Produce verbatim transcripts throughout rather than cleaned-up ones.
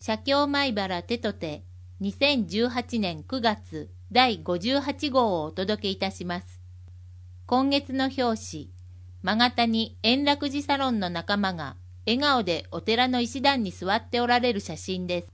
写経米原テトテにせんじゅうはちねんくがつだいごじゅうはちごうをお届けいたします。今月の表紙、勾谷円楽寺サロンの仲間が笑顔でお寺の石段に座っておられる写真です。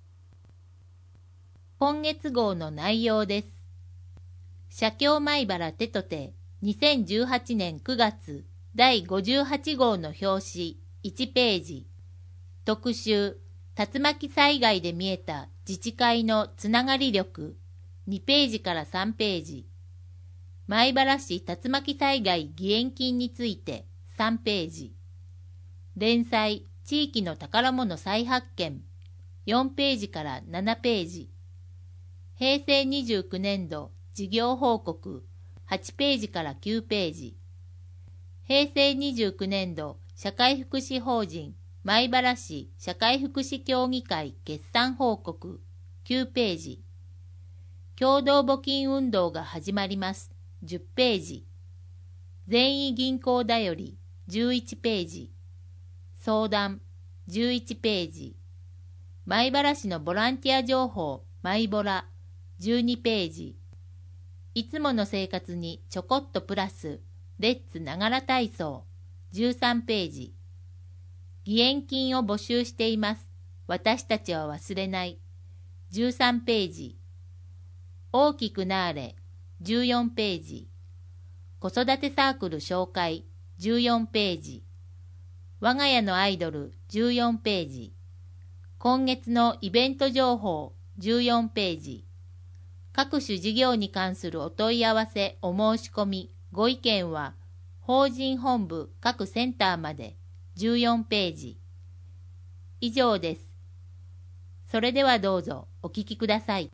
今月号の内容です。写経米原テトテにせんじゅうはちねんくがつだいごじゅうはちごうの表紙いちページ、特集竜巻災害で見えた自治会のつながり力にページからさんページ、米原市竜巻災害義援金についてさんページ、連載地域の宝物再発見よんページからななページ、へいせいにじゅうきゅうねんど事業報告はちページからきゅうページ、へいせいにじゅうきゅうねんど社会福祉法人米原市社会福祉協議会決算報告きゅうページ、共同募金運動が始まりますじゅっページ、善意銀行だよりじゅういちページ、相談じゅういちページ、米原市のボランティア情報マイボラじゅうにページ、いつもの生活にちょこっとプラスレッツながら体操じゅうさんページ、義援金を募集しています。私たちは忘れないじゅうさんページ、大きくなーれじゅうよんページ、子育てサークル紹介じゅうよんページ、我が家のアイドルじゅうよんページ、今月のイベント情報じゅうよんページ、各種事業に関するお問い合わせお申し込みご意見は法人本部各センターまでじゅうよんページ。以上です。それではどうぞお聞きください。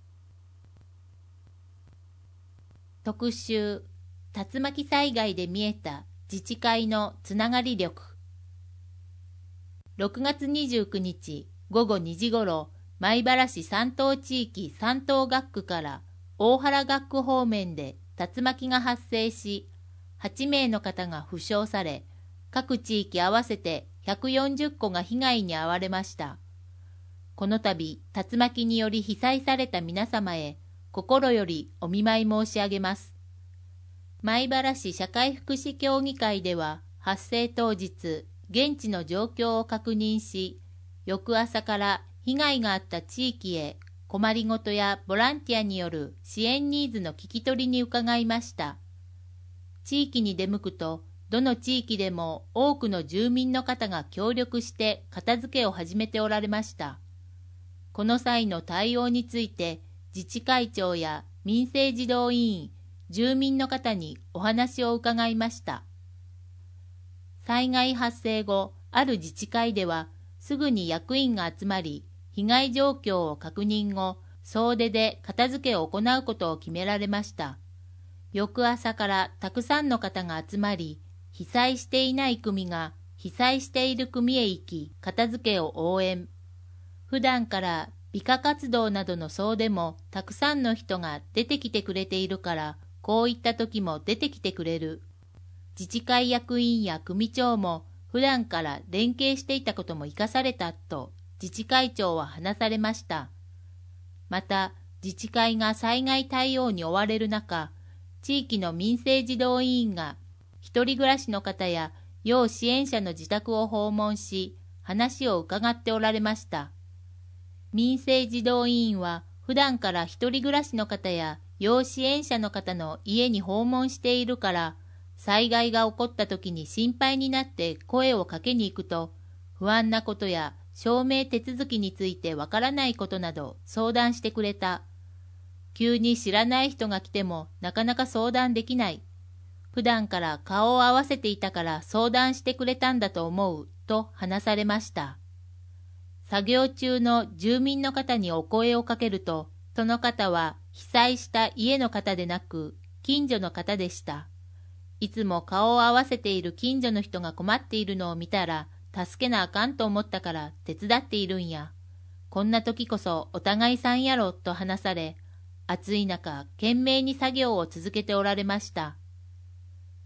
特集、竜巻災害で見えた自治会のつながり力。ろくがつにじゅうくにちごごにじごろ、米原市山東地域山東学区から大原学区方面で竜巻が発生し、はちめいの方が負傷され、各地域合わせてひゃくよんじゅっこが被害に遭われました。この度、竜巻により被災された皆様へ、心よりお見舞い申し上げます。米原市社会福祉協議会では、発生当日、現地の状況を確認し、翌朝から被害があった地域へ、困りごとやボランティアによる支援ニーズの聞き取りに伺いました。地域に出向くと、どの地域でも多くの住民の方が協力して片付けを始めておられました。この際の対応について、自治会長や民生児童委員、住民の方にお話を伺いました。災害発生後、ある自治会では、すぐに役員が集まり、被害状況を確認後、総出で片付けを行うことを決められました。翌朝からたくさんの方が集まり、被災していない組が被災している組へ行き、片付けを応援。普段から美化活動などの総出もたくさんの人が出てきてくれているから、こういった時も出てきてくれる。自治会役員や組長も普段から連携していたことも生かされたと自治会長は話されました。また、自治会が災害対応に追われる中、地域の民生児童委員が一人暮らしの方や要支援者の自宅を訪問し、話を伺っておられました。民生児童委員は普段から一人暮らしの方や要支援者の方の家に訪問しているから、災害が起こった時に心配になって声をかけに行くと、不安なことや証明手続きについてわからないことなど相談してくれた。急に知らない人が来てもなかなか相談できない。普段から顔を合わせていたから相談してくれたんだと思うと話されました。作業中の住民の方にお声をかけると、その方は被災した家の方でなく近所の方でした。いつも顔を合わせている近所の人が困っているのを見たら助けなあかんと思ったから手伝っているんや。こんな時こそお互いさんやろと話され、暑い中懸命に作業を続けておられました。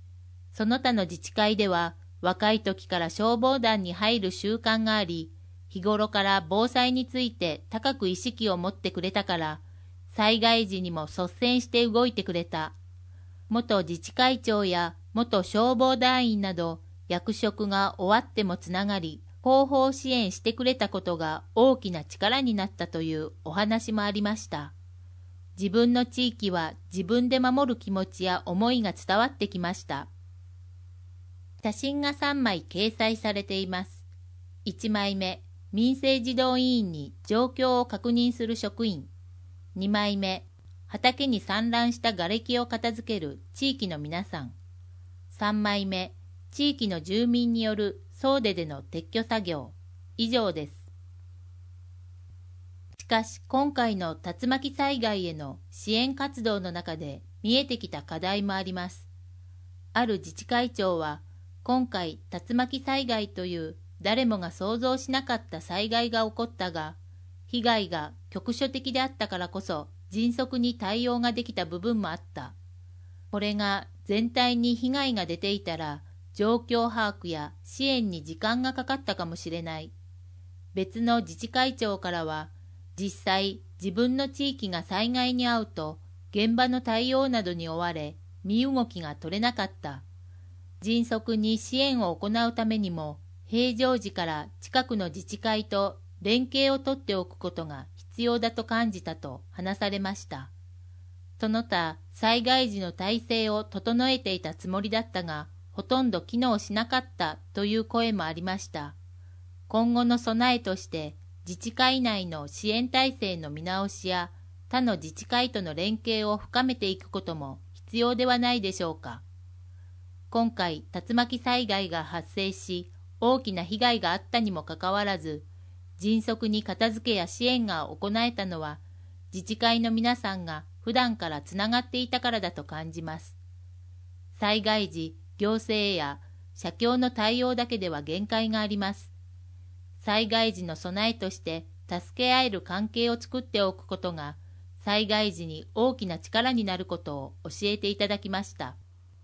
その他の自治会では若い時から消防団に入る習慣があり、 日頃から防災について高く意識を持ってくれたから、災害時にも率先して動いてくれた。元自治会長や元消防団員など役職が終わってもつながり、後方支援してくれたことが大きな力になったというお話もありました。自分の地域は自分で守る気持ちや思いが伝わってきました。写真がさんまい掲載されています。いちまいめ、民生児童委員に状況を確認する職員。にまいめ、畑に散乱した瓦礫を片付ける地域の皆さん。さんまいめ、地域の住民による総出での撤去作業。以上です。しかし今回の竜巻災害への支援活動の中で見えてきた課題もあります。ある自治会長は、今回竜巻災害という誰もが想像しなかった災害が起こったが、被害が局所的であったからこそ迅速に対応ができた部分もあった。これが全体に被害が出ていたら、状況把握や支援に時間がかかったかもしれない。別の自治会長からは、実際自分の地域が災害に遭うと、現場の対応などに追われ、身動きが取れなかった。迅速に支援を行うためにも、平常時から近くの自治会と連携をとっておくことが必要だと感じたと話されました。その他、災害時の体制を整えていたつもりだったが、ほとんど機能しなかったという声もありました。今後の備えとして、自治会内の支援体制の見直しや、他の自治会との連携を深めていくことも必要ではないでしょうか。今回、竜巻災害が発生し、大きな被害があったにもかかわらず、迅速に片付けや支援が行えたのは、自治会の皆さんが普段からつながっていたからだと感じます。災害時、行政や社協の対応だけでは限界があります。災害時の備えとして助け合える関係を作っておくことが、災害時に大きな力になることを教えていただきました。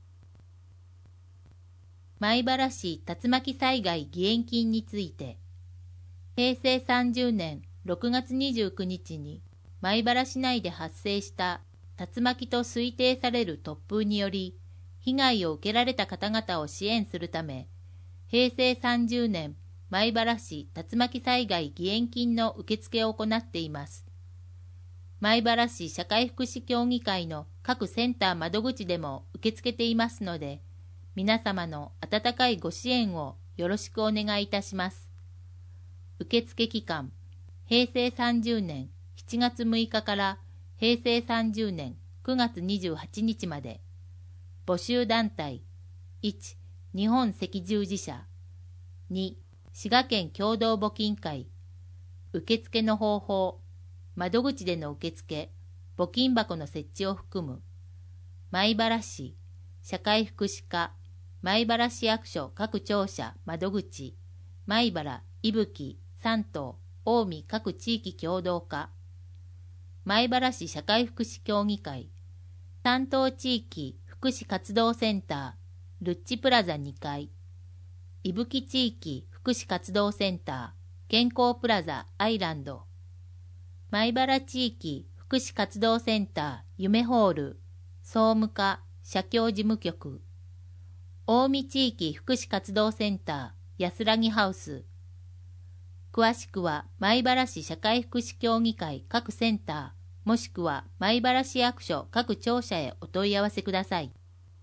米原市竜巻災害義援金について、へいせいさんじゅうねんろくがつにじゅうくにちに米原市内で発生した竜巻と推定される突風により、被害を受けられた方々を支援するため、へいせいさんじゅうねん米原市竜巻災害義援金の受付を行っています。米原市社会福祉協議会の各センター窓口でも受け付けていますので、皆様の温かいご支援をよろしくお願いいたします。受付期間、へいせいさんじゅうねんしちがつむいかからへいせいさんじゅうねんくがつにじゅうはちにちまで。募集団体、いち、日本赤十字社、に、滋賀県共同募金会。受付の方法、窓口での受付、募金箱の設置を含む。米原市、社会福祉課、米原市役所各庁舎窓口、米原、伊吹、山東、近江各地域共同課。米原市社会福祉協議会、担当地域福祉活動センター、ルッチプラザにかい。伊吹地域福祉活動センター、健康プラザアイランド。米原地域福祉活動センター、夢ホール、総務課、社協事務局。近江地域福祉活動センター、安らぎハウス。詳しくは米原市社会福祉協議会各センター、もしくは米原市役所各庁舎へお問い合わせください。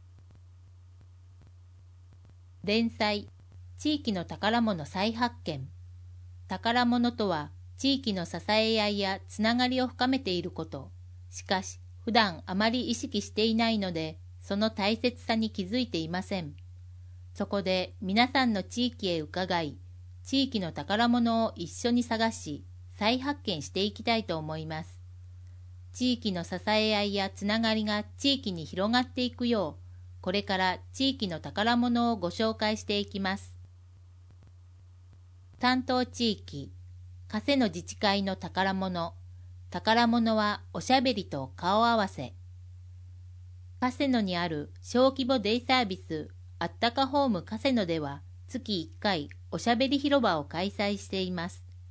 連載、地域の宝物再発見。宝物とは、地域の支え合いやつながりを深めていること。しかし、普段あまり意識していないので、その大切さに気づいていません。そこで皆さんの地域へ伺い、地域の宝物を一緒に探し、再発見していきたいと思います。地域の支え合いやつながりが地域に広がっていくよう、これから地域の宝物をご紹介していきます。担当地域、加瀬の自治会の宝物。宝物はおしゃべりと顔合わせ。加瀬野にある小規模デイサービスあったかホーム加瀬野では月いっかいおしゃべり広場を開催しています。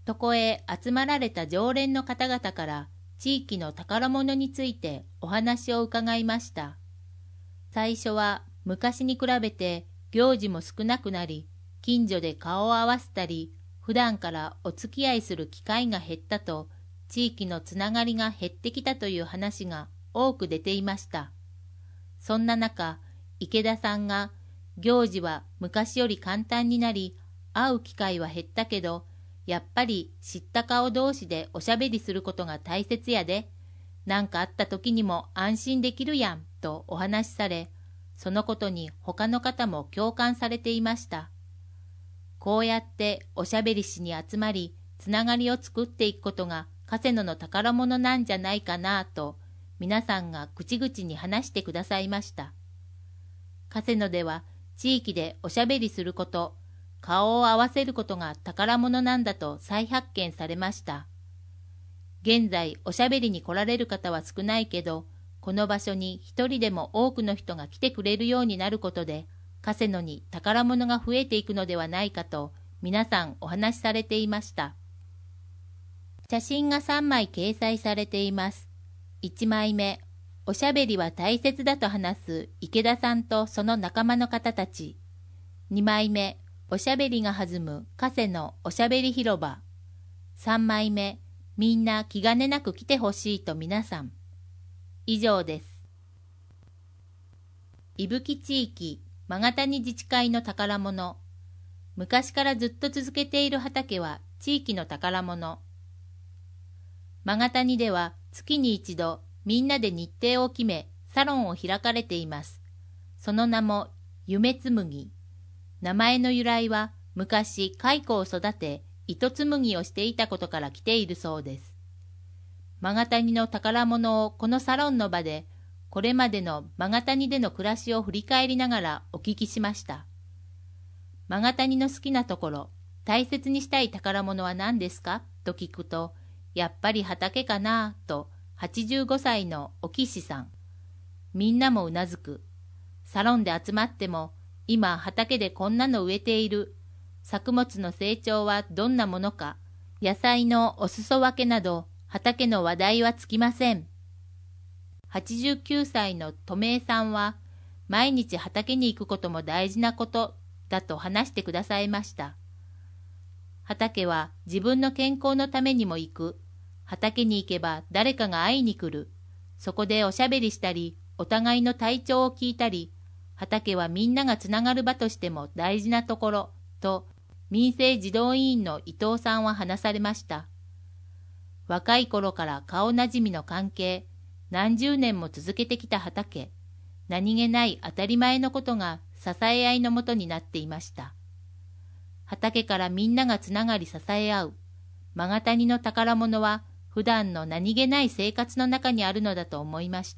そこへ集まられた常連の方々から地域の宝物についてお話を伺いました。最初は昔に比べて行事も少なくなり、近所で顔を合わせたり、普段からお付き合いする機会が減ったと、地域のつながりが減ってきたという話が多く出ていました。そんな中、池田さんが、行事は昔より簡単になり、会う機会は減ったけど、やっぱり知った顔同士でおしゃべりすることが大切やで、なんかあった時にも安心できるやんとお話しされ、そのことに他の方も共感されていました。こうやっておしゃべりしに集まり、つながりを作っていくことが加瀬野の宝物なんじゃないかなと、皆さんが口々に話してくださいました。加瀬野では地域でおしゃべりすること、顔を合わせることが宝物なんだと再発見されました。現在おしゃべりに来られる方は少ないけど、この場所に一人でも多くの人が来てくれるようになることで、加瀬野に宝物が増えていくのではないかと皆さんお話しされていました。写真がさんまい掲載されています。いちまいめ、おしゃべりは大切だと話す池田さんとその仲間の方たち。にまいめ、おしゃべりが弾む加瀬野おしゃべり広場。さんまいめ、みんな気兼ねなく来てほしいと皆さん。以上です。伊吹地域曲谷自治会の宝物。昔からずっと続けている畑は地域の宝物。曲谷では月に一度みんなで日程を決めサロンを開かれています。その名も夢紬。名前の由来は昔蚕を育て糸紡ぎをしていたことから来ているそうです。曲谷の宝物をこのサロンの場でこれまでの曲谷での暮らしを振り返りながらお聞きしました。曲谷の好きなところ、大切にしたい宝物は何ですかと聞くと、やっぱり畑かなとはちじゅうごさいのお岸さん。みんなもうなずく。サロンで集まっても、今畑でこんなの植えている。作物の成長はどんなものか、野菜のお裾分けなど、畑の話題はつきません。はちじゅうきゅうさいの留江さんは、毎日畑に行くことも大事なことだと話してくださいました。畑は自分の健康のためにも行く。畑に行けば誰かが会いに来る。そこでおしゃべりしたり、お互いの体調を聞いたり、畑はみんながつながる場としても大事なところ、と民生児童委員の伊藤さんは話されました。若い頃から顔なじみの関係、何十年も続けてきた畑、何気ない当たり前のことが支え合いのもとになっていました。畑からみんながつながり支え合う。曲谷の宝物は普段の何気ない生活の中にあるのだと思いました。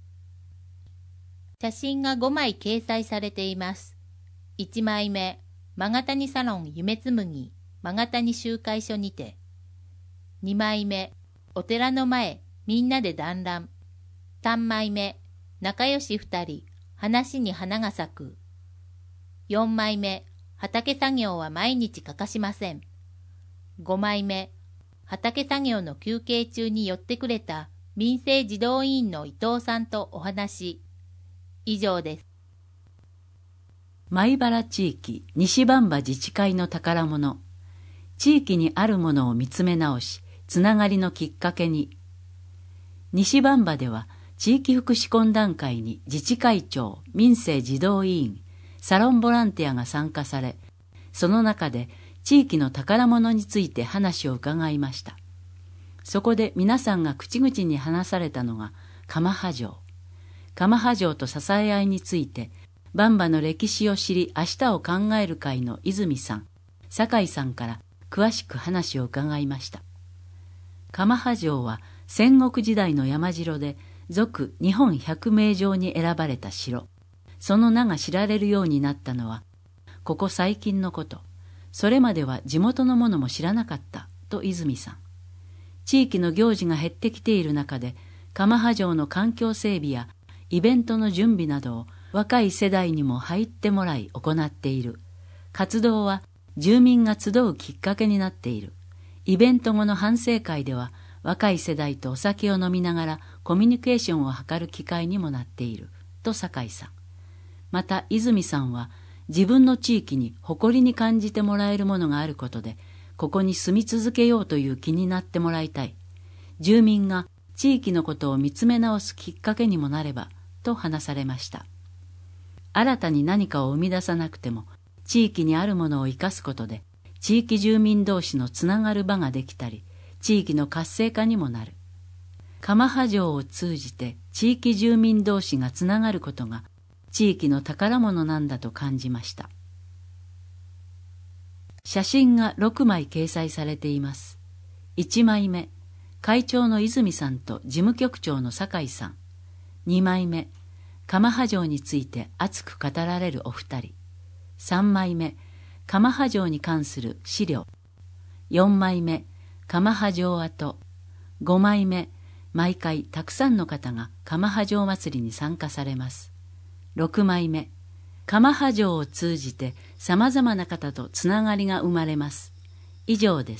写真がごまい掲載されています。いちまいめ、曲谷サロン夢紬曲谷集会所にて。にまいめ、お寺の前みんなで団らん。さんまいめ、仲良し二人話に花が咲く。よんまいめ、畑作業は毎日欠かしません。ごまいめ、畑作業の休憩中に寄ってくれた民生児童委員の伊藤さんとお話。以上です。 米原地域西番場自治会の宝物。地域にあるものを見つめ直し、つながりのきっかけに。西番場では地域福祉懇談会に自治会長、民生児童委員、サロンボランティアが参加され、その中で地域の宝物について話を伺いました。そこで皆さんが口々に話されたのが鎌羽城。鎌羽城と支え合いについて、番場の歴史を知り明日を考える会の泉さん、酒井さんから詳しく話を伺いました。鎌羽城は戦国時代の山城で、続日本百名城に選ばれた城。その名が知られるようになったのは、ここ最近のこと。それまでは地元の者も知らなかったと泉さん。地域の行事が減ってきている中で、鎌羽城の環境整備やイベントの準備などを若い世代にも入ってもらい行っている。活動は住民が集うきっかけになっている。 イベント後の反省会では、若い世代とお酒を飲みながらコミュニケーションを図る機会にもなっている、と酒井さん。また泉さんは、自分の地域に誇りに感じてもらえるものがあることで、ここに住み続けようという気になってもらいたい。住民が地域のことを見つめ直すきっかけにもなれば、と話されました。新たに何かを生み出さなくても、地域にあるものを生かすことで、地域住民同士のつながる場ができたり、地域の活性化にもなる。鎌羽城を通じて地域住民同士がつながることが、地域の宝物なんだと感じました。写真がろくまい掲載されています。いちまいめ、会長の泉さんと事務局長の酒井さん。にまいめ、鎌羽城について熱く語られるお二人。さんまいめ、鎌羽城に関する資料。よんまいめ、鎌羽城跡。ごまいめ、毎回たくさんの方が鎌羽城祭りに参加されます。ろくまいめ、鎌羽城を通じてさまざまな方とつながりが生まれます。以上です。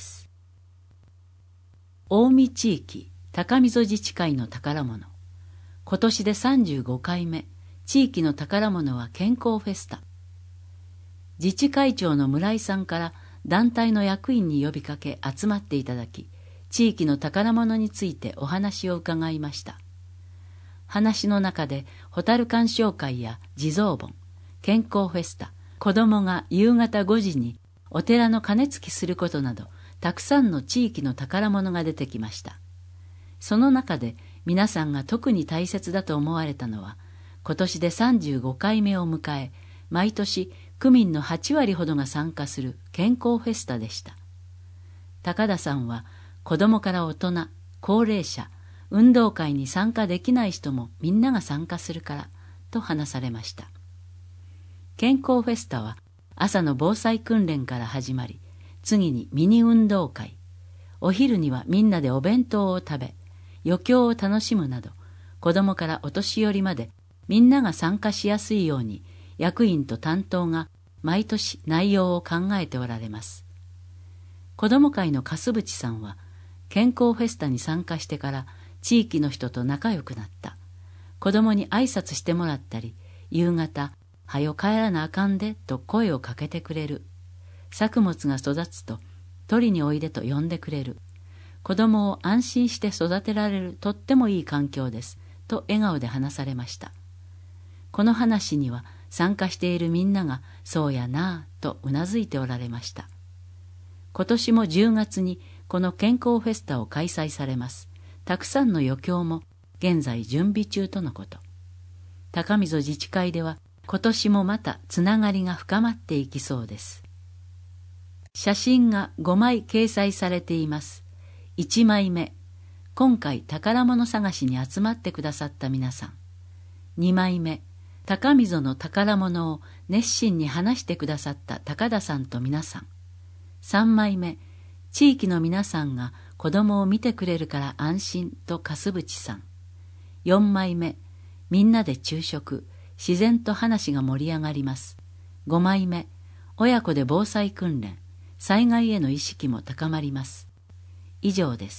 近江地域高溝自治会の宝物。今年でさんじゅうごかいめ、地域の宝物は健康フェスタ。自治会長の村井さんから団体の役員に呼びかけ集まっていただき、地域の宝物についてお話を伺いました。話の中でホタル鑑賞会や地蔵盆、健康フェスタ、子供が夕方ごじにお寺の鐘つきすることなど、たくさんの地域の宝物が出てきました。その中で皆さんが特に大切だと思われたのは、今年でさんじゅうごかいめを迎え、毎年区民のはちわりほどが参加する健康フェスタでした。高田さんは、子供から大人、高齢者、運動会に参加できない人もみんなが参加するから、と話されました。健康フェスタは朝の防災訓練から始まり、次にミニ運動会、お昼にはみんなでお弁当を食べ、余興を楽しむなど、子供からお年寄りまでみんなが参加しやすいように、役員と担当が毎年内容を考えておられます。子ども会の粕渕さんは、健康フェスタに参加してから地域の人と仲良くなった。子供に挨拶してもらったり、夕方、はよ帰らなあかんでと声をかけてくれる。作物が育つと、取りにおいでと呼んでくれる。子供を安心して育てられるとってもいい環境です。と笑顔で話されました。この話には参加しているみんながそうやなぁとうなずいておられました。今年もじゅうがつにこの健康フェスタを開催されます。たくさんの余興も現在準備中とのこと。高溝自治会では今年もまたつながりが深まっていきそうです。写真がごまい掲載されています。いちまいめ、今回宝物探しに集まってくださった皆さん。にまいめ、高溝の宝物を熱心に話してくださった高田さんと皆さん。さんまいめ、地域の皆さんが子供を見てくれるから安心と粕渕さん。よんまいめ、みんなで昼食、自然と話が盛り上がります。ごまいめ、親子で防災訓練、災害への意識も高まります。以上です。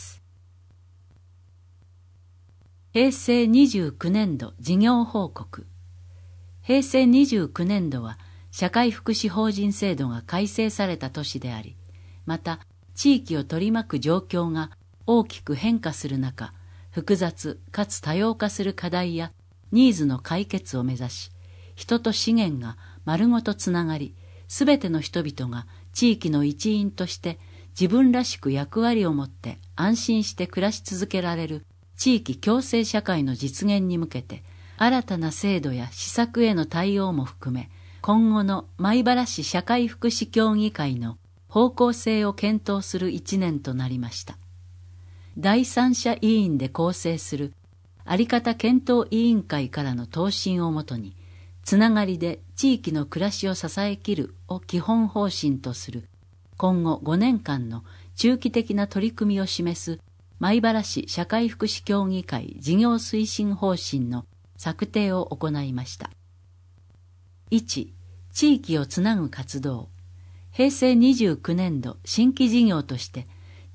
へいせいにじゅうきゅうねんど事業報告。へいせいにじゅうきゅうねんどは社会福祉法人制度が改正された年であり、また地域を取り巻く状況が大きく変化する中、複雑かつ多様化する課題やニーズの解決を目指し、人と資源が丸ごとつながり、すべての人々が地域の一員として自分らしく役割を持って安心して暮らし続けられる地域共生社会の実現に向けて、新たな制度や施策への対応も含め、今後の米原市社会福祉協議会の方向性を検討する一年となりました。第三者委員で構成するあり方検討委員会からの答申をもとに、つながりで地域の暮らしを支えきるを基本方針とする今後ごねんかんの中期的な取り組みを示す米原市社会福祉協議会事業推進方針の策定を行いました。いち. 地域をつなぐ活動。へいせいにじゅうきゅうねんど新規事業として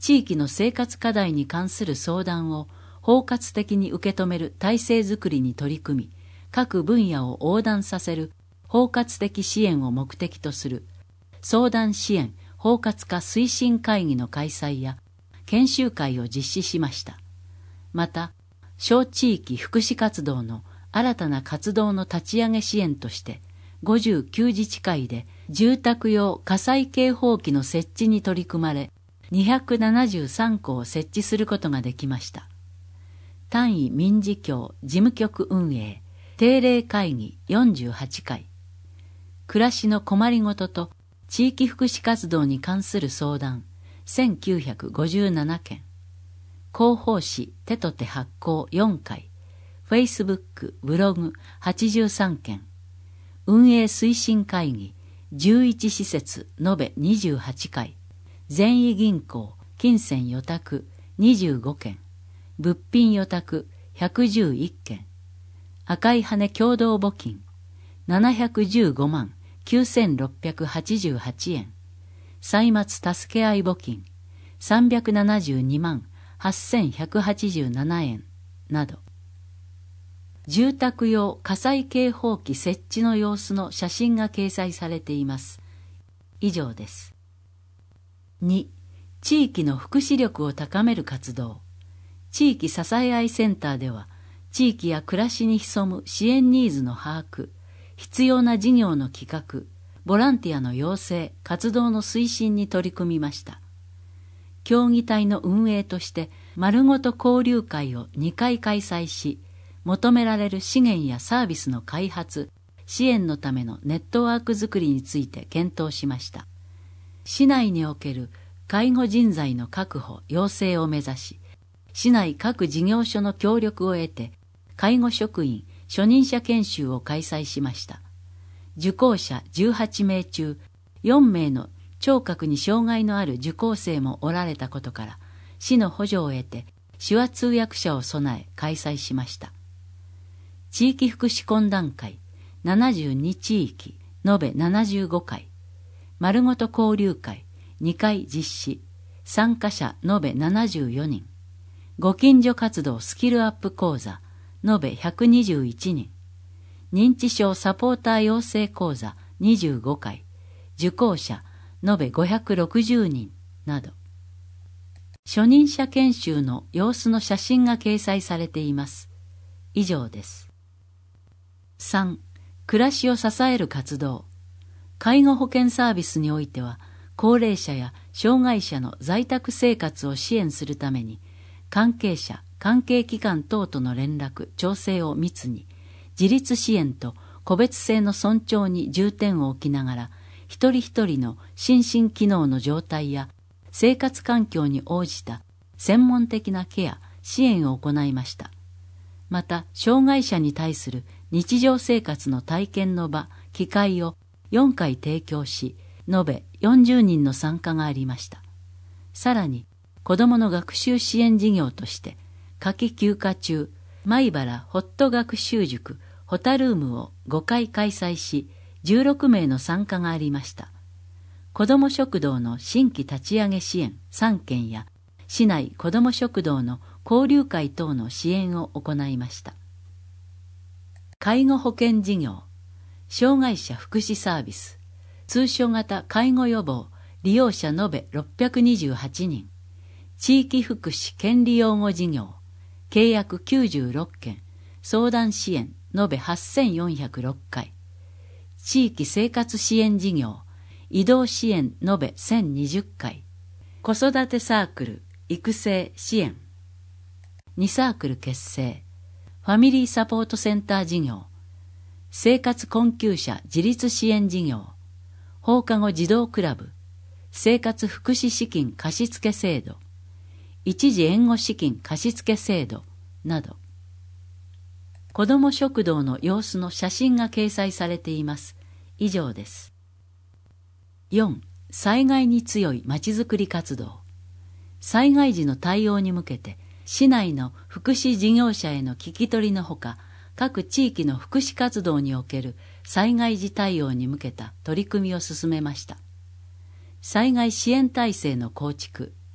地域の生活課題に関する相談を包括的に受け止める体制づくりに取り組み、各分野を横断させる包括的支援を目的とする相談支援包括化推進会議の開催や研修会を実施しました。また、小地域福祉活動の新たな活動の立ち上げ支援として、ごじゅうきゅう自治会で住宅用火災警報器の設置に取り組まれ、にひゃくななじゅうさんこを設置することができました。単位民事協事務局運営定例会議よんじゅうはちかい、暮らしの困りごとと地域福祉活動に関する相談せんきゅうひゃくごじゅうななけん、広報誌手と手発行よんかい、フェイスブックブログはちじゅうさんけん、運営推進会議じゅういちしせつ延べにじゅうはちかい、善意銀行金銭予託にじゅうごけん、物品予託ひゃくじゅういっけん、赤い羽共同募金ななひゃくじゅうごまんきゅうせんろっぴゃくはちじゅうはちえん、歳末助け合い募金さんびゃくななじゅうにまんはっせんひゃくはちじゅうななえんなど、住宅用火災警報器設置の様子の写真が掲載されています。以上です。に、地域の福祉力を高める活動。地域支え合いセンターでは、地域や暮らしに潜む支援ニーズの把握、必要な事業の企画、ボランティアの養成、活動の推進に取り組みました。協議体の運営として、丸ごと交流会をにかい開催し、求められる資源やサービスの開発、支援のためのネットワークづくりについて検討しました。市内における介護人材の確保・養成を目指し、市内各事業所の協力を得て、介護職員、初任者研修を開催しました。受講者じゅうはちめいちゅうよんめいの聴覚に障害のある受講生もおられたことから、市の補助を得て手話通訳者を備え開催しました。地域福祉懇談会ななじゅうに地域延べななじゅうごかい、丸ごと交流会にかい実施、参加者延べななじゅうよにん、ご近所活動スキルアップ講座延べひゃくにじゅういちにん、認知症サポーター養成講座にじゅうごかい、受講者延べごひゃくろくじゅうにんなど、初任者研修の様子の写真が掲載されています。以上です。さん、暮らしを支える活動。介護保険サービスにおいては、高齢者や障害者の在宅生活を支援するために、関係者、関係機関等との連絡、調整を密に、自立支援と個別性の尊重に重点を置きながら、一人一人の心身機能の状態や生活環境に応じた専門的なケア、支援を行いました。また、障害者に対する日常生活の体験の場、機会をよんかい提供し、延べよんじゅうにんの参加がありました。さらに、子どもの学習支援事業として、夏季休暇中、米原ホット学習塾ホタルームをごかい開催し、じゅうろくめいの参加がありました。子ども食堂の新規立ち上げ支援さんけんや、市内子ども食堂の交流会等の支援を行いました。介護保険事業、障害者福祉サービス、通所型介護予防、利用者延べろっぴゃくにじゅうはちにん、地域福祉権利擁護事業、契約きゅうじゅうろっけん、相談支援延べはっせんよんひゃくろっかい、地域生活支援事業、移動支援延べせんにじゅっかい、子育てサークル、育成支援、にサークル結成、ファミリーサポートセンター事業、生活困窮者自立支援事業、放課後児童クラブ、生活福祉資金貸付制度、一時援護資金貸付制度など、子ども食堂の様子の写真が掲載されています。以上です。よん、災害に強いまちづくり活動。災害時の対応に向けて、市内の福祉事業者への聞き取りのほか、各地域の福祉活動における災害時対応に向けた取り組みを進めました。災害支援体制の構築、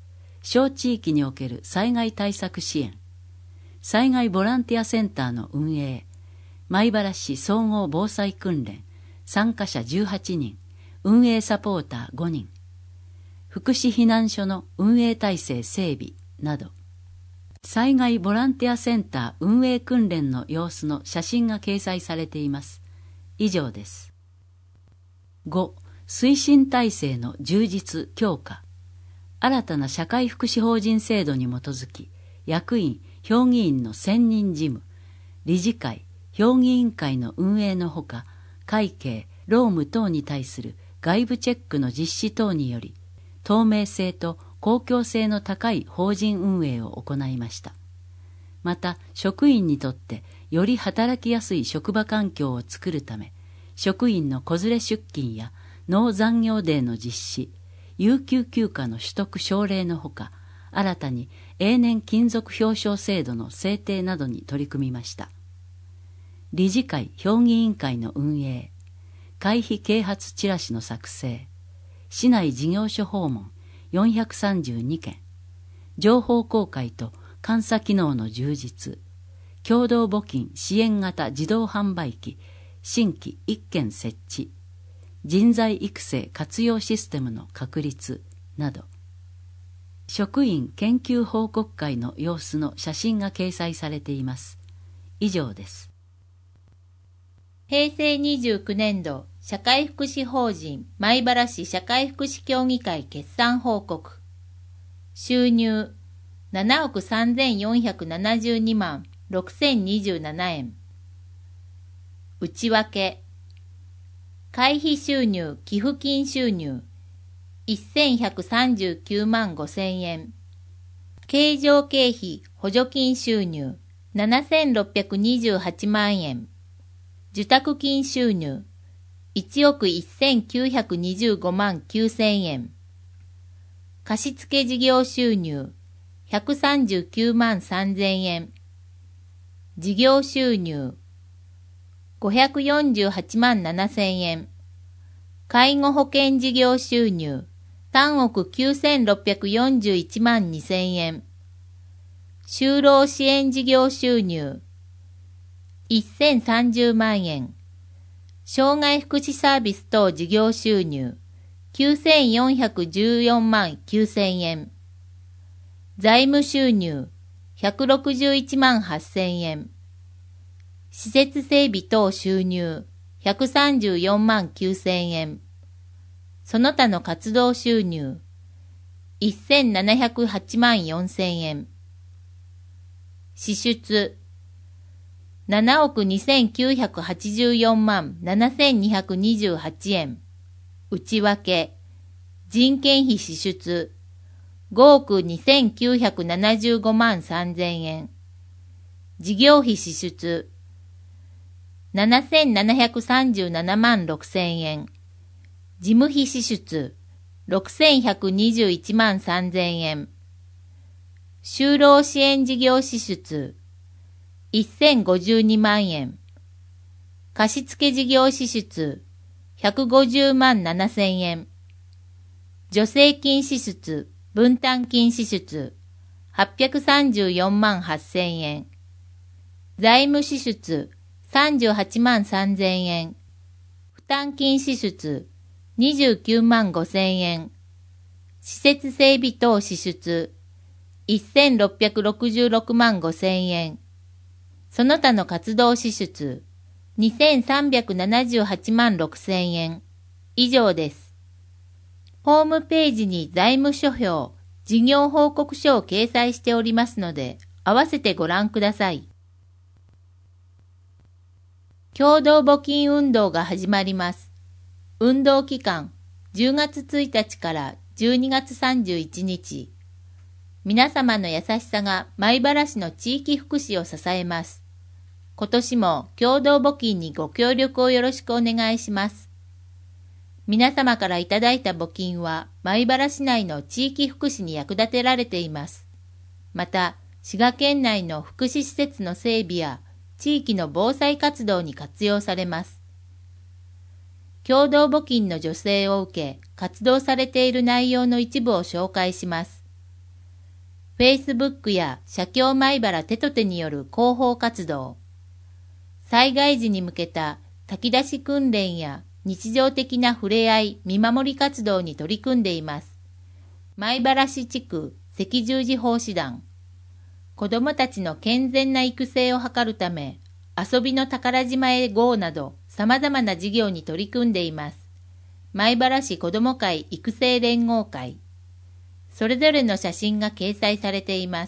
小地域における災害対策支援、災害ボランティアセンターの運営、米原市総合防災訓練、参加者じゅうはちにん、運営サポーターごにん、福祉避難所の運営体制整備など、災害ボランティアセンター運営訓練の様子の写真が掲載されています。以上です。ご. 推進体制の充実強化。新たな社会福祉法人制度に基づき、役員・評議員の選任事務、理事会・評議員会の運営のほか、会計・労務等に対する外部チェックの実施等により、透明性と公共性の高い法人運営を行いました。また、職員にとってより働きやすい職場環境を作るため、職員の子連れ出勤や農残業デーの実施、有給休暇の取得奨励のほか、新たに永年勤続表彰制度の制定などに取り組みました。理事会・評議員会の運営、会費啓発チラシの作成、市内事業所訪問よんひゃくさんじゅうにけん、情報公開と監査機能の充実、共同募金支援型自動販売機新規いっけん設置、人材育成活用システムの確立など、職員研究報告会の様子の写真が掲載されています。以上です。 へいせいにじゅうきゅうねんど社会福祉法人米原市社会福祉協議会決算報告。収入ななおくさんぜんよんひゃくななじゅうにまんろくせんにじゅうななえん。内訳。会費収入寄付金収入せんひゃくさんじゅうきゅうまんごせんえん。経常経費補助金収入ななせんろっぴゃくにじゅうはちまんえん。受託金収入いちおくせんきゅうひゃくにじゅうごまんきゅうせんえん。貸付事業収入ひゃくさんじゅうきゅうまんさんぜんえん。事業収入ごひゃくよんじゅうはちまんななせんえん。介護保険事業収入さんおくきゅうせんろっぴゃくよんじゅういちまんにせんえん。就労支援事業収入せんさんじゅうまんえん。障害福祉サービス等事業収入きゅうせんよんひゃくじゅうよんまんきゅうせんえん。財務収入ひゃくろくじゅういちまんはっせんえん。施設整備等収入ひゃくさんじゅうよんまんきゅうせんえん。その他の活動収入せんななひゃくはちまんよんせんえん。支出ななおくにせんきゅうひゃくはちじゅうよんまんななせんにひゃくにじゅうはちえん。内訳人件費支出ごおくにせんきゅうひゃくななじゅうごまんさんぜんえん。事業費支出ななせんななひゃくさんじゅうななまんろくせんえん。事務費支出ろくせんひゃくにじゅういちまんさんぜんえん。就労支援事業支出せんごじゅうにまんえん。貸付事業支出ひゃくごじゅうまんななせんえん。助成金支出分担金支出はっぴゃくさんじゅうよんまんはっせんえん。財務支出さんじゅうはちまんさんぜんえん。負担金支出にじゅうきゅうまんごせんえん。施設整備等支出せんろっぴゃくろくじゅうろくまんごせんえん。その他の活動支出にせんさんびゃくななじゅうはちまんろくせんえん。以上です。ホームページに財務諸表、事業報告書を掲載しておりますので、合わせてご覧ください。共同募金運動が始まります。運動期間、じゅうがつついたちからじゅうにがつさんじゅういちにち。皆様の優しさが米原市の地域福祉を支えます。今年も共同募金にご協力をよろしくお願いします。皆様からいただいた募金は米原市内の地域福祉に役立てられています。また、滋賀県内の福祉施設の整備や地域の防災活動に活用されます。共同募金の助成を受け、活動されている内容の一部を紹介します。 Facebook や社協米原テトテによる広報活動、災害時に向けた炊き出し訓練や日常的な触れ合い見守り活動に取り組んでいます。米原市地区赤十字奉仕団、子どもたちの健全な育成を図るため、遊びの宝島へ ゴー など様々な事業に取り組んでいます。米原市子ども会育成連合会、それぞれの写真が掲載されています。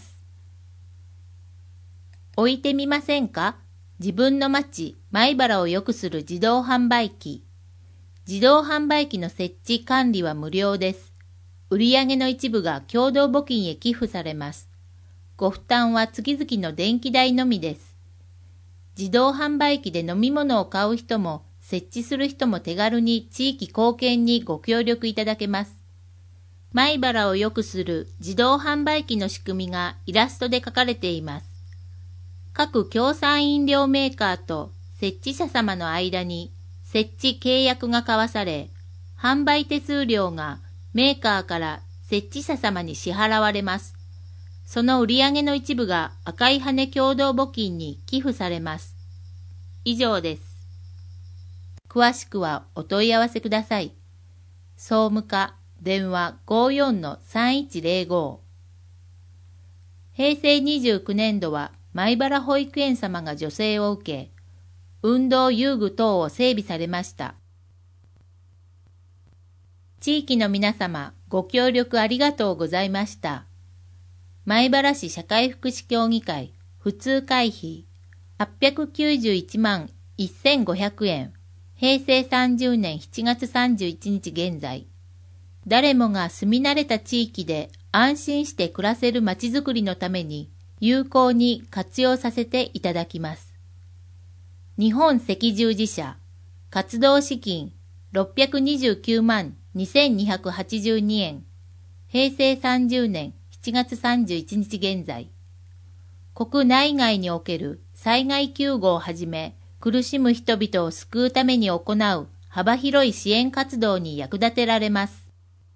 置いてみませんか？自分の町、米原を良くする自動販売機。自動販売機の設置管理は無料です。売上の一部が共同募金へ寄付されます。ご負担は月々の電気代のみです。自動販売機で飲み物を買う人も設置する人も手軽に地域貢献にご協力いただけます。米原を良くする自動販売機の仕組みがイラストで描かれています。各協賛飲料メーカーと設置者様の間に設置契約が交わされ、販売手数料がメーカーから設置者様に支払われます。その売上の一部が赤い羽共同募金に寄付されます。以上です。詳しくはお問い合わせください。総務課電話 ごーよんのさんいちゼロご。へいせいにじゅうきゅうねんどは米原保育園様が助成を受け、運動遊具等を整備されました。地域の皆様、ご協力ありがとうございました。米原市社会福祉協議会普通会費はっぴゃくきゅうじゅういちまんせんごひゃくえん、へいせいさんじゅうねんしちがつさんじゅういちにち現在、誰もが住み慣れた地域で安心して暮らせるまちづくりのために有効に活用させていただきます。日本赤十字社活動資金ろっぴゃくにじゅうきゅうまんにせんにひゃくはちじゅうにえん、へいせいさんじゅうねんしちがつさんじゅういちにち現在、国内外における災害救護をはじめ、苦しむ人々を救うために行う幅広い支援活動に役立てられます。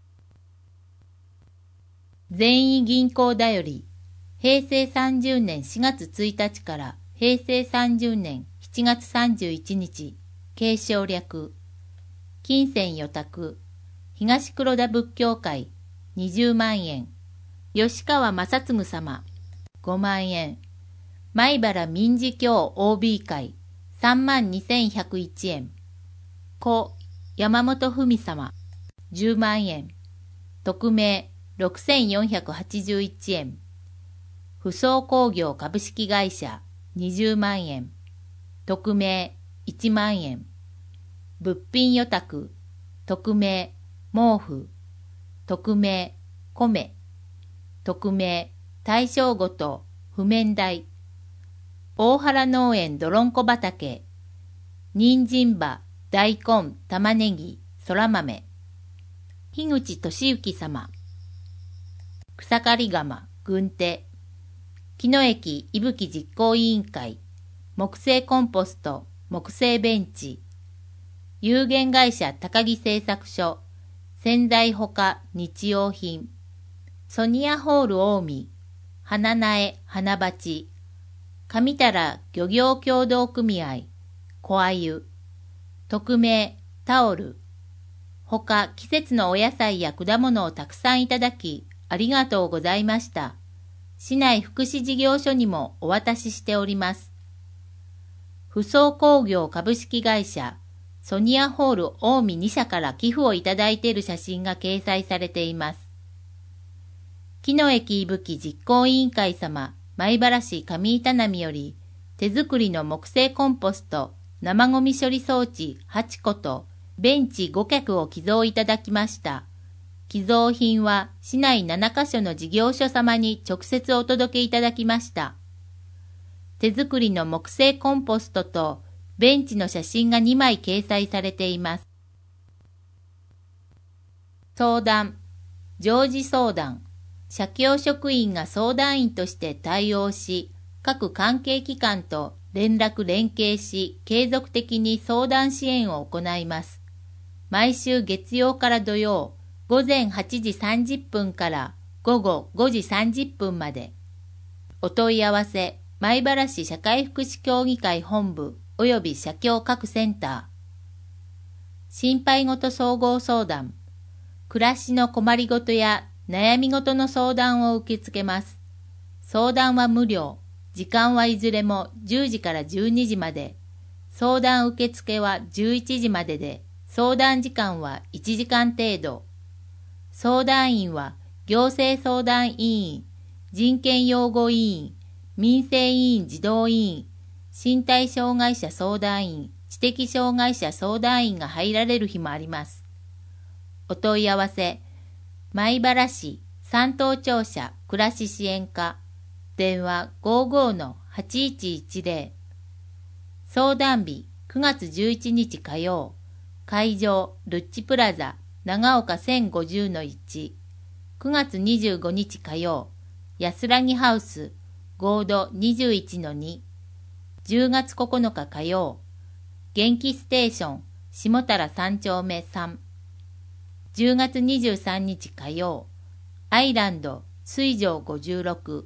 善意銀行だより、へいせいさんじゅうねんしがつついたちからへいせいさんじゅうねんしちがつさんじゅういちにち、継承略、金銭予託、東黒田仏教会にじゅうまんえん、吉川正嗣様ごまんえん、米原民事協 オービー 会さんまんにせんひゃくいちえん、故山本文様じゅうまんえん、匿名ろくせんよんひゃくはちじゅういちえん、不装工業株式会社にじゅうまんえん、匿名いちまんえん、物品予託、匿名毛布、匿名米、匿名大正ごと譜面台、大原農園どろんこ畑、人参葉、大根、玉ねぎ、そら豆、樋口俊之様、草刈釜、軍手、木野駅伊吹実行委員会、木製コンポスト、木製ベンチ、有限会社高木製作所、洗剤ほか日用品、ソニアホール近江、花苗花鉢、上多良漁業協同組合、小あゆ、匿名タオル、ほか季節のお野菜や果物をたくさんいただき、ありがとうございました。市内福祉事業所にもお渡ししております。不装工業株式会社、ソニアホール近江にしゃから寄付をいただいている写真が掲載されています。木野駅伊吹実行委員会様、米原市上板波より、手作りの木製コンポスト、生ゴミ処理装置はちこと、ベンチごきゃくを寄贈いただきました。寄贈品は市内ななかしょの事業所様に直接お届けいただきました。手作りの木製コンポストとベンチの写真がにまい掲載されています。相談、常時相談、社協職員が相談員として対応し、各関係機関と連絡連携し、継続的に相談支援を行います。毎週月曜から土曜、午前はちじさんじゅっぷんからごごごじさんじゅっぷんまで。お問い合わせ、米原市社会福祉協議会本部及び社協各センター。心配事総合相談。暮らしの困りごとや悩み事の相談を受け付けます。相談は無料。時間はいずれもじゅうじからじゅうにじまで。相談受付はじゅういちじまでで、相談時間はいちじかん程度。相談員は行政相談委員、人権擁護委員、民生委員児童委員、身体障害者相談員、知的障害者相談員が入られる日もあります。お問い合わせ、米原市三等庁舎暮らし支援課、電話 ごじゅうごのはちいちいちぜろ。相談日くがつじゅういちにち火曜、会場ルッチプラザ長岡 せんごじゅうのいち、くがつにじゅうごにち火曜、安らぎハウス合同 にじゅういちのに、じゅうがつここのか火曜、元気ステーション下田三丁目さん、じゅうがつにじゅうさんにち火曜、アイランド水上ごじゅうろく。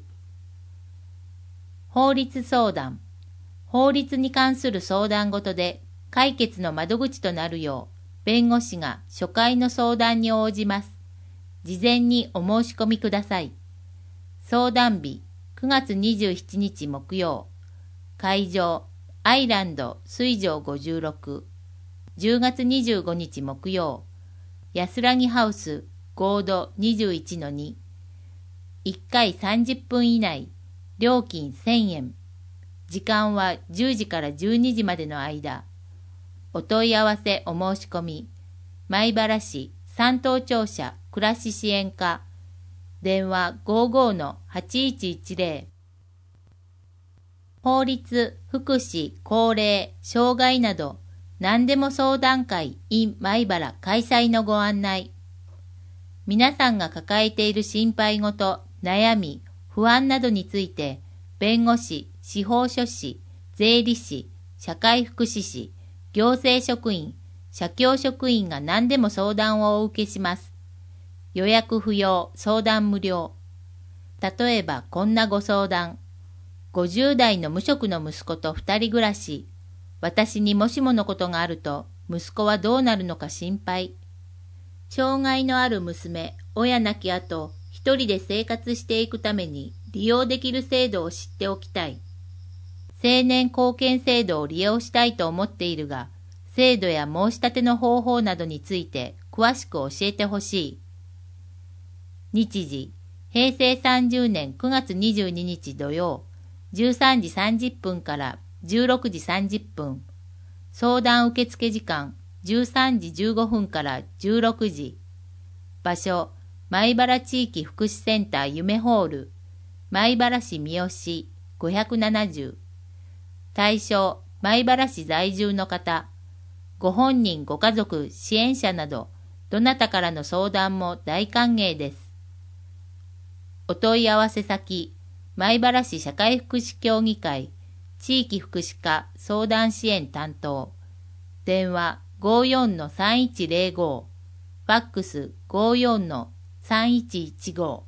法律相談。法律に関する相談事で解決の窓口となるよう、弁護士が初回の相談に応じます。事前にお申し込みください。相談日くがつにじゅうしちにち木曜。会場アイランド水上ごじゅうろく。じゅうがつにじゅうごにち木曜。安らぎハウス合同 にじゅういちのに。いっかいさんじゅっぷん以内。料金せんえん。時間はじゅうじからじゅうにじまでの間。お問い合わせお申し込み。米原市三等庁舎暮らし支援課。電話 ごじゅうごのはちいちいちぜろ。法律、福祉、高齢、障害など何でも相談会 in 米原開催のご案内。皆さんが抱えている心配事、悩み、不安などについて、弁護士、司法書士、税理士、社会福祉士、行政職員、社協職員が何でも相談をお受けします。予約不要、相談無料。例えばこんなご相談。ごじゅう代の無職の息子と二人暮らし。私にもしものことがあると、息子はどうなるのか心配。障害のある娘、親亡き後、一人で生活していくために利用できる制度を知っておきたい。青年貢献制度を利用したいと思っているが、制度や申し立ての方法などについて詳しく教えてほしい。日時、へいせいさんじゅうねんくがつにじゅうににち土曜、じゅうさんじさんじゅっぷんからじゅうろくじさんじゅっぷん。相談受付時間、じゅうさんじじゅうごふんからじゅうろくじ。場所、米原地域福祉センター夢ホール、米原市三好ごひゃくななじゅう。対象、米原市在住の方。ご本人ご家族支援者など、どなたからの相談も大歓迎です。お問い合わせ先、米原市社会福祉協議会、地域福祉課相談支援担当。電話 ごじゅうよんのさんいちぜろご。ファックス ごじゅうよんのさんいちいちご。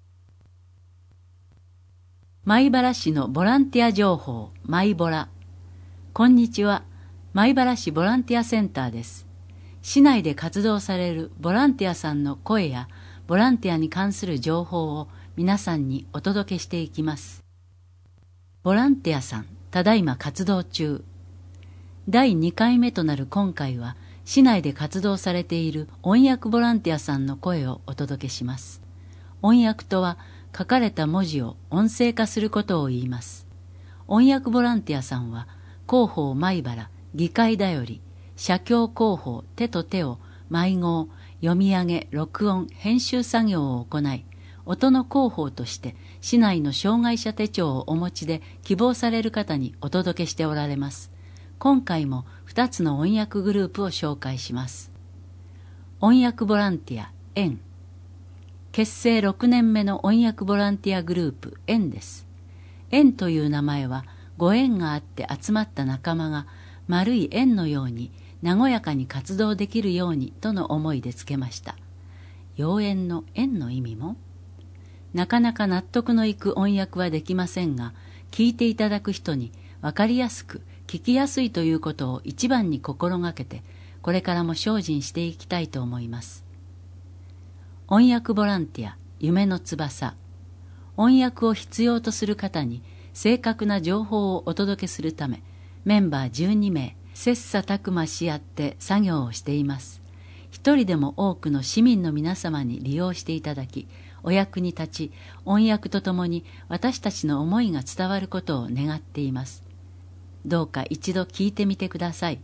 米原市のボランティア情報、マイボラ。こんにちは。米原市ボランティアセンターです。市内で活動されるボランティアさんの声やボランティアに関する情報を皆さんにお届けしていきます。ボランティアさん、ただいま活動中。だいにかいめとなる今回は、市内で活動されている音訳ボランティアさんの声をお届けします。音訳とは、書かれた文字を音声化することを言います。音訳ボランティアさんは、広報米原、議会だより、社協広報手と手を毎号、読み上げ、録音、編集作業を行い、音の広報として市内の障害者手帳をお持ちで希望される方にお届けしておられます。今回もふたつの音訳グループを紹介します。音訳ボランティア、縁。結成ろくねんめの音訳ボランティアグループ、縁です。縁という名前はご縁があって集まった仲間が丸い円のように和やかに活動できるようにとの思いでつけました。妖艶の縁の意味も、 なかなか納得のいく音訳はできませんが、聞いていただく人に分かりやすく聞きやすいということを一番に心がけて、これからも精進していきたいと思います。音訳ボランティア夢の翼。音訳を必要とする方に正確な情報をお届けするため、メンバーじゅうにめい切磋琢磨し合って作業をしています。一人でも多くの市民の皆様に利用していただき、お役に立ち、音訳とともに私たちの思いが伝わることを願っています。どうか一度聞いてみてください。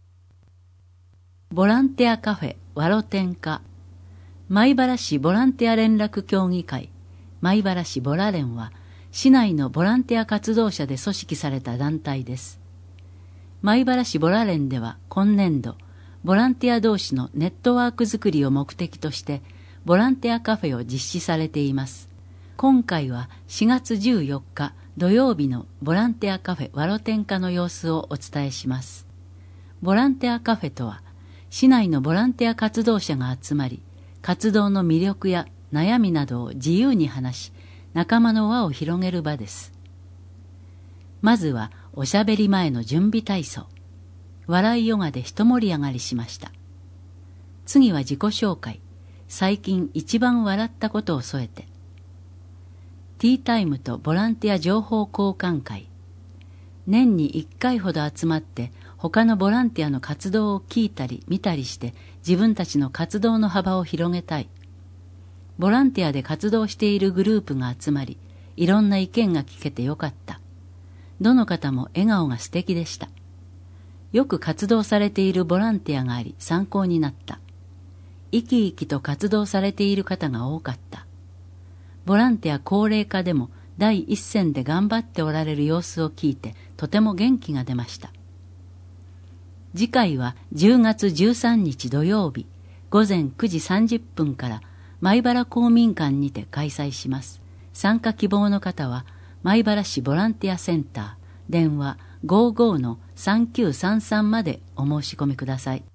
ボランティアカフェわろてんか。米原市ボランティア連絡協議会米原市ボラ連は、市内のボランティア活動者で組織された団体です。米原市ボラ連では今年度、ボランティア同士のネットワークづくりを目的として、ボランティアカフェを実施されています。今回はしがつじゅうよっか土曜日のボランティアカフェわろてんかの様子をお伝えします。ボランティアカフェとは、市内のボランティア活動者が集まり、活動の魅力や悩みなどを自由に話し、仲間の輪を広げる場です。まずはおしゃべり前の準備体操。笑いヨガで一盛り上がりしました。次は自己紹介。最近一番笑ったことを添えて。ティータイムとボランティア情報交換会。年にいっかいほど集まって他のボランティアの活動を聞いたり見たりして自分たちの活動の幅を広げたい。ボランティアで活動しているグループが集まり、いろんな意見が聞けてよかった。どの方も笑顔が素敵でした。よく活動されているボランティアがあり参考になった。生き生きと活動されている方が多かった。ボランティア高齢化でも第一線で頑張っておられる様子を聞いてとても元気が出ました。次回はじゅうがつじゅうさんにち土曜日ごぜんくじさんじゅっぷんから米原公民館にて開催します。参加希望の方は米原市ボランティアセンター電話 ごじゅうごのさんきゅうさんさん までお申し込みください。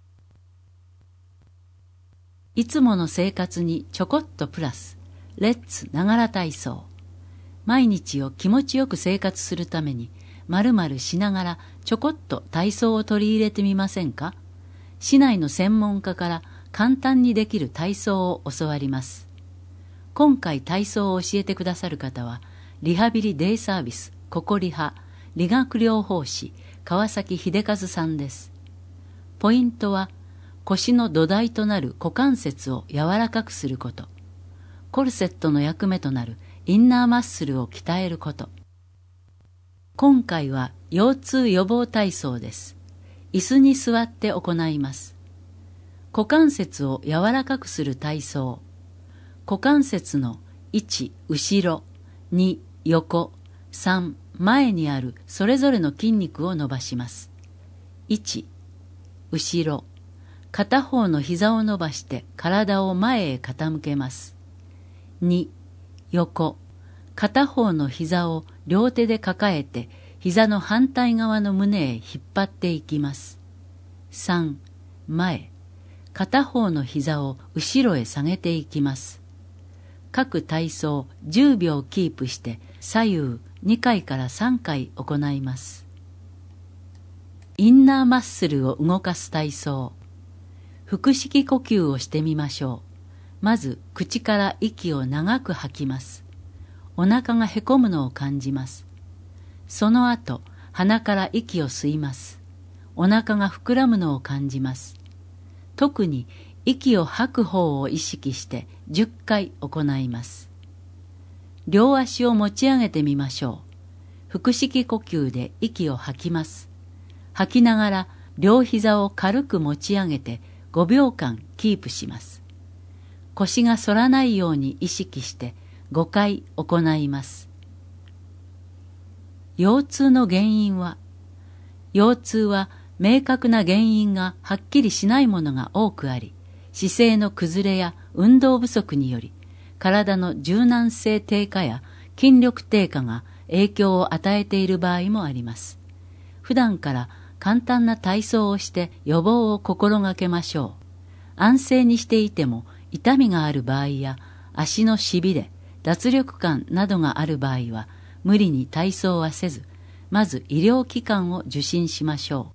いつもの生活にちょこっとプラスレッツながら体操。毎日を気持ちよく生活するために〇〇しながらちょこっと体操を取り入れてみませんか。市内の専門家から簡単にできる体操を教わります。今回体操を教えてくださる方はリハビリデイサービスココリハ理学療法士川崎秀和さんです。ポイントは腰の土台となる股関節を柔らかくすること、コルセットの役目となるインナーマッスルを鍛えること。今回は腰痛予防体操です。椅子に座って行います。股関節を柔らかくする体操。股関節のいち後ろ、に横、さん前にあるそれぞれの筋肉を伸ばします。いち後ろ、片方の膝を伸ばして体を前へ傾けます。に横、片方の膝を両手で抱えて膝の反対側の胸へ引っ張っていきます。さん前、片方の膝を後ろへ下げていきます。各体操じゅうびょうキープして左右にかいからさんかい行います。インナーマッスルを動かす体操。腹式呼吸をしてみましょう。まず口から息を長く吐きます。お腹がへこむのを感じます。その後、鼻から息を吸います。お腹が膨らむのを感じます。特に息を吐く方を意識してじゅっかい行います。両足を持ち上げてみましょう。腹式呼吸で息を吐きます。吐きながら両膝を軽く持ち上げてごびょうかんキープします。腰が反らないように意識してごかい行います。腰痛の原因は、腰痛は明確な原因がはっきりしないものが多くあり、姿勢の崩れや運動不足により、体の柔軟性低下や筋力低下が影響を与えている場合もあります。普段から簡単な体操をして予防を心がけましょう。安静にしていても痛みがある場合や足のしびれ、 脱力感などがある場合は無理に体操はせず、まず医療機関を受診しましょ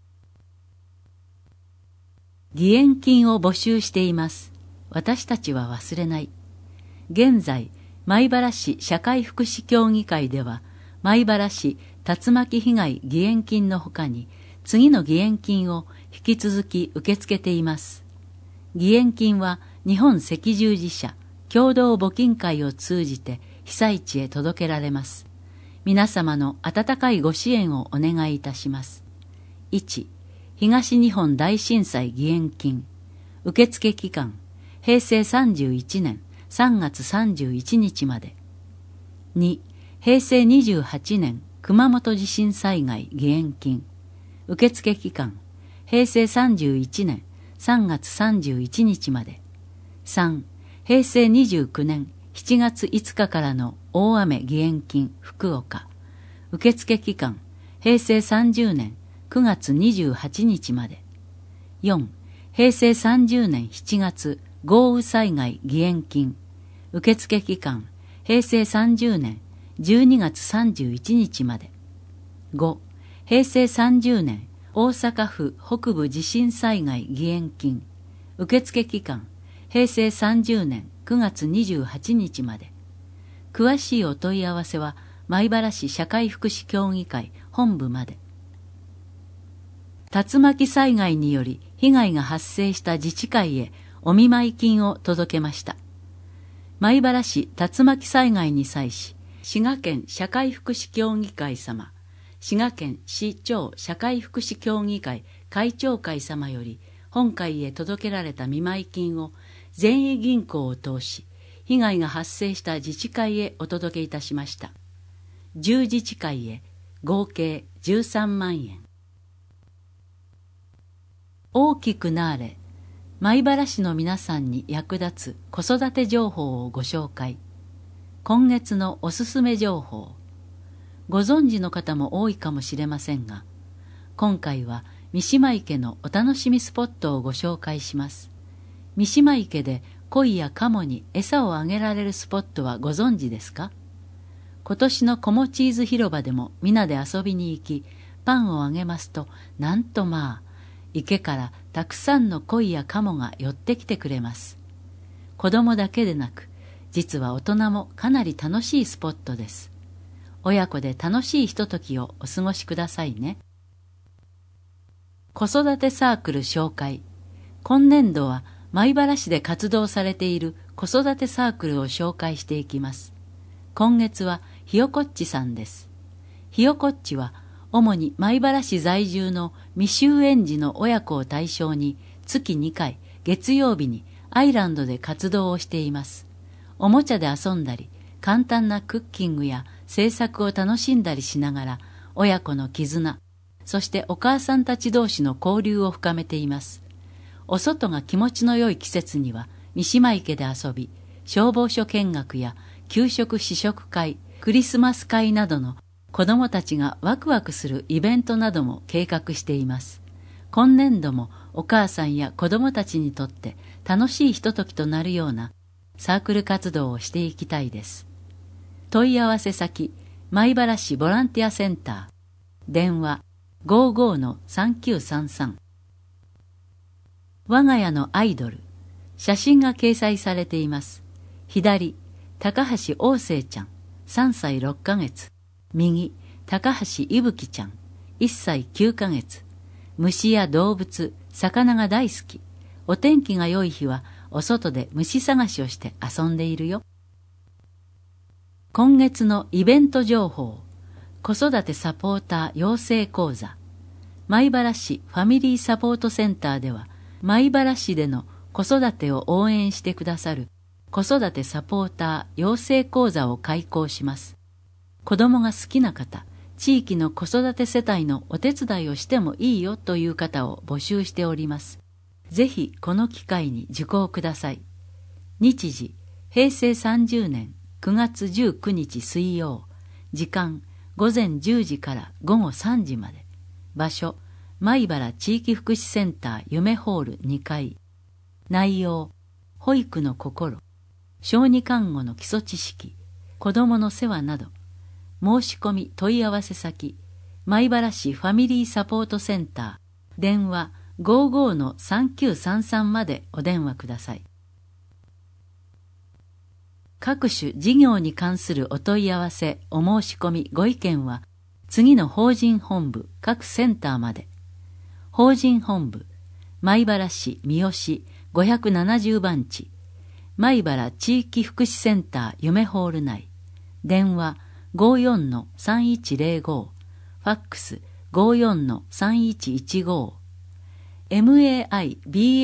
う。義援金を募集しています。私たちは忘れない。現在、米原市社会福祉協議会では、米原市竜巻被害義援金のほかに、次の義援金を引き続き受け付けています。義援金は日本赤十字社共同募金会を通じて被災地へ届けられます。皆様の温かいご支援をお願いいたします。いち. 東日本大震災義援金。受付期間、へいせいさんじゅういちねんさんがつさんじゅういちにちまで。に. へいせいにじゅうはちねん熊本地震災害義援金。受付期間、へいせいさんじゅういちねんさんがつさんじゅういちにちまで。さん. へいせいにじゅうきゅうねんしちがついつかからの大雨義援金福岡。受付期間、へいせいさんじゅうねんくがつにじゅうはちにちまで。よん. へいせいさんじゅうねんしちがつ豪雨災害義援金。受付期間、へいせいさんじゅうねんじゅうにがつさんじゅういちにちまで。ご. へいせいさんじゅうねん大阪府北部地震災害義援金。受付期間、へいせいさんじゅうねんくがつにじゅうはちにちまで。詳しいお問い合わせは、米原市社会福祉協議会本部まで。竜巻災害により被害が発生した自治会へお見舞い金を届けました。米原市竜巻災害に際し、滋賀県社会福祉協議会様、滋賀県市長社会福祉協議会会長会様より本会へ届けられた見舞い金を善意銀行を通し、被害が発生した自治会へお届けいたしました。じゅう自治会へ合計じゅうさんまんえん。大きくなれ、米原市の皆さんに役立つ子育て情報をご紹介。今月のおすすめ情報。ご存知の方も多いかもしれませんが、今回は三島池のお楽しみスポットをご紹介します。三島池で鯉やカモに餌をあげられるスポットはご存知ですか？今年のコモチーズ広場でも皆で遊びに行き、パンをあげますと、なんとまあ、池からたくさんの鯉やカモが寄ってきてくれます。子供だけでなく、実は大人もかなり楽しいスポットです。親子で楽しいひとときをお過ごしくださいね。子育てサークル紹介。今年度は米原市で活動されている子育てサークルを紹介していきます。今月はひよこっちさんです。ひよこっちは主に米原市在住の未就園児の親子を対象に月にかい月曜日にアイランドで活動をしています。おもちゃで遊んだり、簡単なクッキングや制作を楽しんだりしながら親子の絆、そしてお母さんたち同士の交流を深めています。お外が気持ちの良い季節には三島池で遊び、消防署見学や給食試食会、クリスマス会などの子どもたちがワクワクするイベントなども計画しています。今年度もお母さんや子どもたちにとって楽しいひとときとなるようなサークル活動をしていきたいです。問い合わせ先、米原市ボランティアセンター。電話 ごじゅうごのさんきゅうさんさん。我が家のアイドル。写真が掲載されています。左、高橋王生ちゃん、さんさいろっかげつ。右、高橋いぶきちゃん、いっさいきゅうかげつ。虫や動物、魚が大好き。お天気が良い日はお外で虫探しをして遊んでいるよ。今月のイベント情報。子育てサポーター養成講座。米原市ファミリーサポートセンターでは、米原市での子育てを応援してくださる子育てサポーター養成講座を開講します。子供が好きな方、地域の子育て世帯のお手伝いをしてもいいよという方を募集しております。ぜひこの機会に受講ください。日時、へいせいさんじゅうねんくがつじゅうくにち水曜。時間、ごぜんじゅうじからごごさんじまで。場所、米原地域福祉センター夢ホールにかい。内容、保育の心。 小児看護の基礎知識、子どもの世話など、申し込み問い合わせ先、米原市ファミリーサポートセンター、電話 ごじゅうごのさんきゅうさんさん までお電話ください。各種事業に関するお問い合わせ、お申し込み、ご意見は、次の法人本部各センターまで。法人本部、米原市三好ごひゃくななじゅうばんち、米原地域福祉センター夢ホール内、電話 ごじゅうよんのさんいちゼロご、ファックス ごじゅうよんのさんいちいちご、メイバラ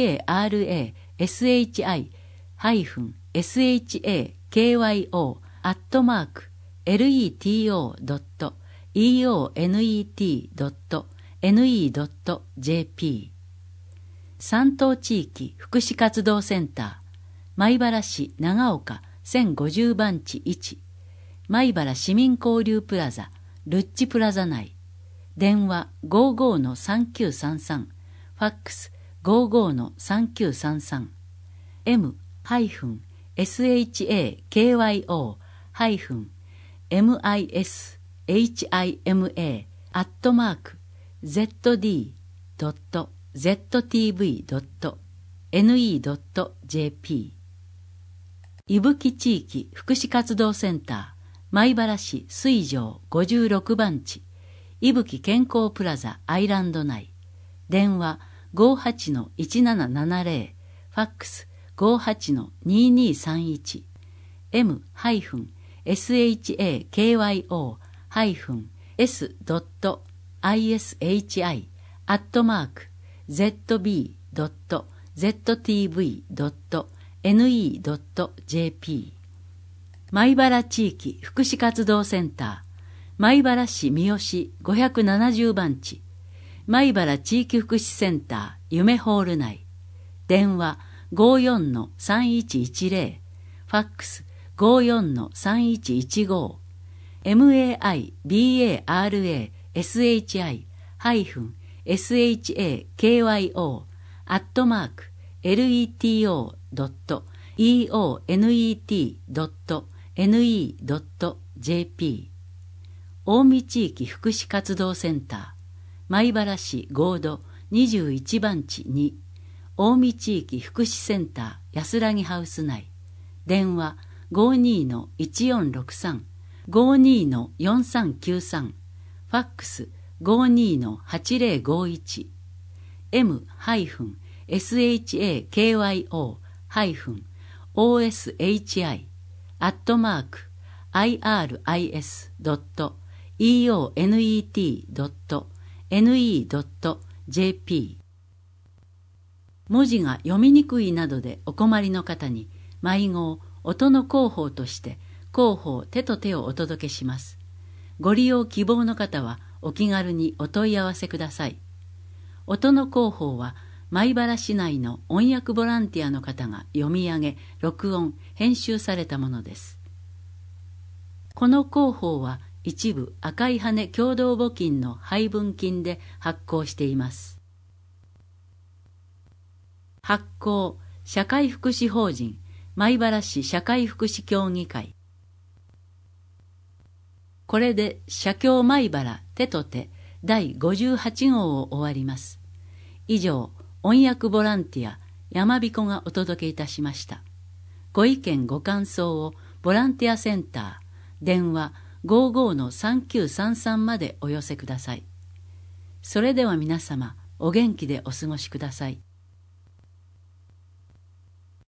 シハイフン シャク アットマーク レト イーオーエヌイーティー ドット エヌイー ドット ジェーピー 山東地域福祉活動センター米原市長岡せんごじゅうばんちいち、米原市民交流プラザルッチプラザ内、電話 ごじゅうごのさんきゅうさんさん、ファックス ごじゅうごのさんきゅうさんさん、エム ハイフン シャク ハイフン ミス エイチアイエムエー アットマーク ゼットディー ドット ゼットティーブイ ドット エヌイー ドット ジェーピー 伊吹地域福祉活動センター米原市水上ごじゅうろくばんち、伊吹健康プラザアイランド内、電話 ごじゅうはちのいちななななゼロ、ファックス ごじゅうはちのににさんいち、エム ハイフン シャク ハイフン エス ドット アイエスエイチアイ アットマーク ゼットビー ドット ゼットティーブイ ドット エヌイー ドット ジェーピー 米原地域福祉活動センター米原市三好ごひゃくななじゅうばんち、米原地域福祉センター夢ホール内、電話 ごじゅうよんのさんいちいちゼロ、ファックス ごじゅうよんのさんいちいちご、メイバラシハイフン シャク アットマーク レト ドット イーオーエヌイーティー ドット エヌイー ドット ジェーピー 近江地域福祉活動センター米原市合土にじゅういちばんちに、近江地域福祉センター安らぎハウス内、電話 ごじゅうにのいちよんろくさん、ごじゅうにのよんさんきゅうさん、ファックス ごじゅうにのはちゼロごいち、エム ハイフン シャク ハイフン オーエスエイチアイ アットマーク アイアールアイエス ドット イーオーエヌイーティー ドット エヌイー ドット ジェーピー。 文字が読みにくいなどでお困りの方に、迷子音の広報として広報手と手をお届けします。ご利用希望の方はお気軽にお問い合わせください。音の広報は米原市内の音訳ボランティアの方が読み上げ、録音、編集されたものです。この広報は一部赤い羽共同募金の配分金で発行しています。発行社会福祉法人米原市社会福祉協議会。これで社協米原手と手だいごじゅうはち号を終わります。以上、音訳ボランティア山彦がお届けいたしました。ご意見ご感想をボランティアセンター電話 ごじゅうごのさんきゅうさんさん までお寄せください。それでは皆様、お元気でお過ごしください。